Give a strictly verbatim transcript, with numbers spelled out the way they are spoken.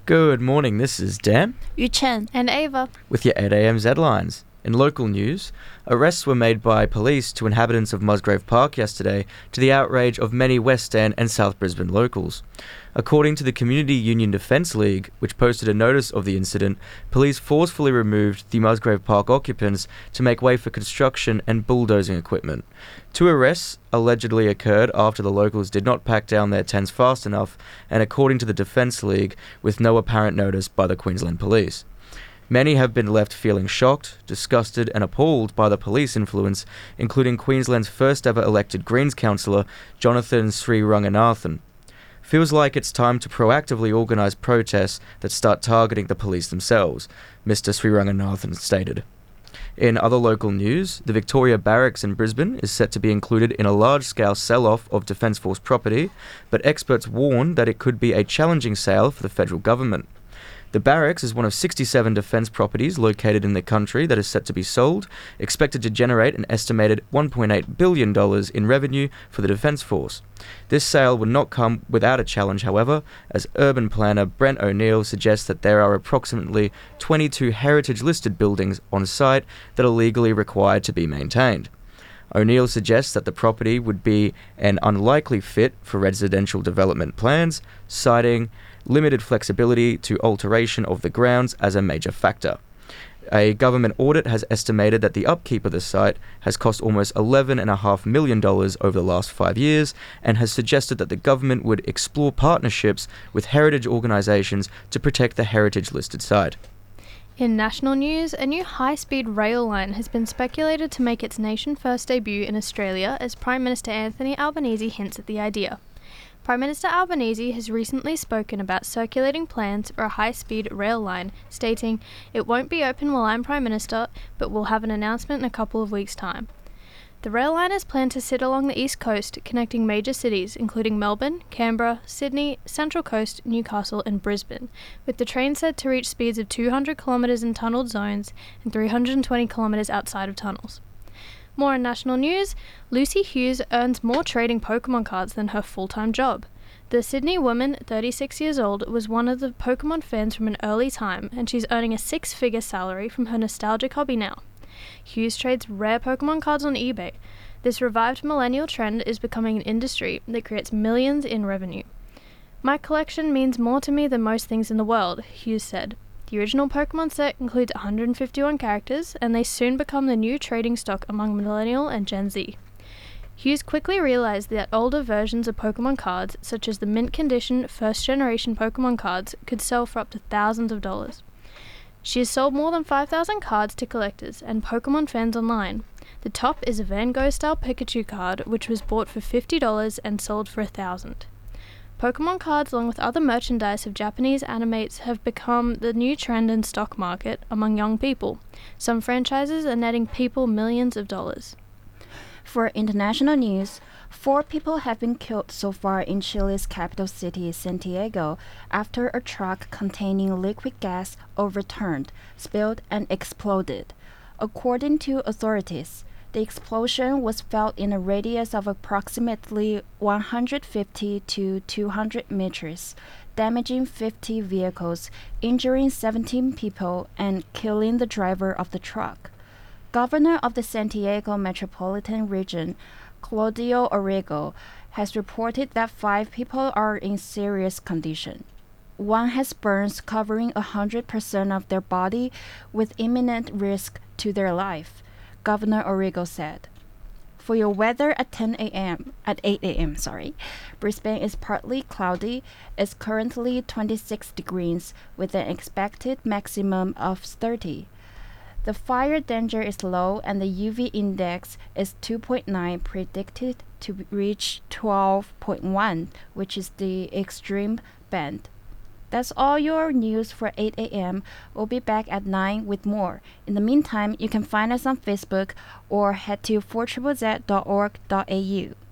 Good morning, this is Dan. Yu Chen and Ava. With your eight a.m. Z-Lines. In local news, arrests were made by police to inhabitants of Musgrave Park yesterday to the outrage of many West End and South Brisbane locals. According to the Community Union Defence League, which posted a notice of the incident, police forcefully removed the Musgrave Park occupants to make way for construction and bulldozing equipment. Two arrests allegedly occurred after the locals did not pack down their tents fast enough, and according to the Defence League, with no apparent notice by the Queensland Police. Many have been left feeling shocked, disgusted and appalled by the police influence, including Queensland's first ever elected Greens councillor, Jonathan Sriranganathan. Feels like it's time to proactively organise protests that start targeting the police themselves, Mister Sriranganathan stated. In other local news, the Victoria Barracks in Brisbane is set to be included in a large-scale sell-off of Defence Force property, but experts warn that it could be a challenging sale for the federal government. The barracks is one of sixty-seven defence properties located in the country that is set to be sold, expected to generate an estimated one point eight billion dollars in revenue for the Defence Force. This sale would not come without a challenge, however, as urban planner Brent O'Neill suggests that there are approximately twenty-two heritage-listed buildings on site that are legally required to be maintained. O'Neill suggests that the property would be an unlikely fit for residential development plans, citing limited flexibility to alteration of the grounds as a major factor. A government audit has estimated that the upkeep of the site has cost almost eleven point five million dollars over the last five years and has suggested that the government would explore partnerships with heritage organisations to protect the heritage-listed site. In national news, a new high-speed rail line has been speculated to make its nation-first debut in Australia as Prime Minister Anthony Albanese hints at the idea. Prime Minister Albanese has recently spoken about circulating plans for a high-speed rail line, stating, "It won't be open while I'm Prime Minister, but we'll have an announcement in a couple of weeks' time." The rail line is planned to sit along the east coast, connecting major cities including Melbourne, Canberra, Sydney, Central Coast, Newcastle and Brisbane, with the train said to reach speeds of two hundred kilometres in tunnelled zones and three hundred twenty kilometres outside of tunnels. More in national news, Lucy Hughes earns more trading Pokemon cards than her full-time job. The Sydney woman, thirty-six years old, was one of the Pokemon fans from an early time, and she's earning a six-figure salary from her nostalgic hobby now. Hughes trades rare Pokemon cards on eBay. This revived millennial trend is becoming an industry that creates millions in revenue. "My collection means more to me than most things in the world," Hughes said. The original Pokemon set includes one hundred fifty-one characters, and they soon become the new trading stock among Millennial and Gen Z. Hughes quickly realised that older versions of Pokemon cards, such as the mint-condition first-generation Pokemon cards, could sell for up to thousands of dollars. She has sold more than five thousand cards to collectors and Pokemon fans online. The top is a Van Gogh-style Pikachu card, which was bought for fifty dollars and sold for one thousand dollars. Pokemon cards, along with other merchandise of Japanese animates, have become the new trend in stock market among young people. Some franchises are netting people millions of dollars. For international news, four people have been killed so far in Chile's capital city, Santiago, after a truck containing liquid gas overturned, spilled, and exploded. According to authorities, the explosion was felt in a radius of approximately one hundred fifty to two hundred meters, damaging fifty vehicles, injuring seventeen people, and killing the driver of the truck. Governor of the Santiago Metropolitan Region, Claudio Orrego, has reported that five people are in serious condition. One has burns covering one hundred percent of their body with imminent risk to their life, Governor Orrego said. For your weather at ten a.m. at eight a.m. sorry, Brisbane is partly cloudy. It's currently twenty-six degrees with an expected maximum of thirty. The fire danger is low and the U V index is two point nine, predicted to reach twelve point one, which is the extreme band. That's all your news for eight a.m. We'll be back at nine with more. In the meantime, you can find us on Facebook or head to four z z z dot org dot a u.